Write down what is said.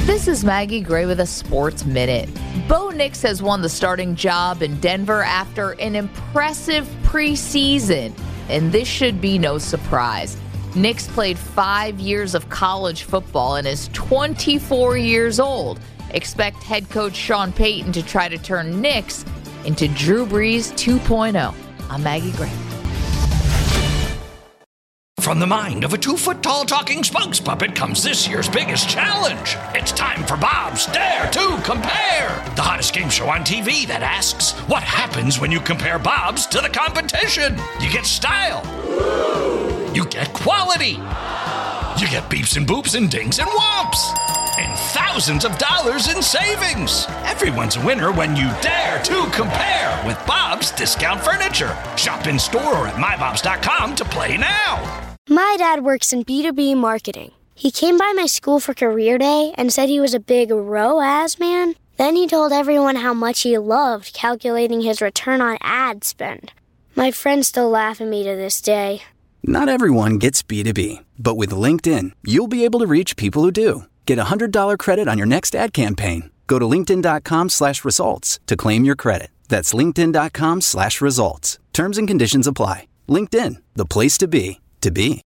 This is Maggie Gray with a Sports Minute. Bo Nix has won the starting job in Denver after an impressive preseason, and this should be no surprise. Nix played 5 years of college football and is 24 years old. Expect head coach Sean Payton to try to turn Nix into Drew Brees 2.0. I'm Maggie Gray. From the mind of a 2-foot-tall talking spokes puppet comes this year's biggest challenge. It's time for Bob's Dare to Compare, the hottest game show on TV that asks, what happens when you compare Bob's to the competition? You get style. You get quality. You get beeps and boops and dings and whomps. And thousands of dollars in savings. Everyone's a winner when you dare to compare with Bob's Discount Furniture. Shop in store or at mybobs.com to play now. My dad works in B2B marketing. He came by my school for career day and said he was a big ROAS man. Then he told everyone how much he loved calculating his return on ad spend. My friends still laugh at me to this day. Not everyone gets B2B, but with LinkedIn, you'll be able to reach people who do. Get a $100 credit on your next ad campaign. Go to linkedin.com/results to claim your credit. That's linkedin.com/results. Terms and conditions apply. LinkedIn, the place to be.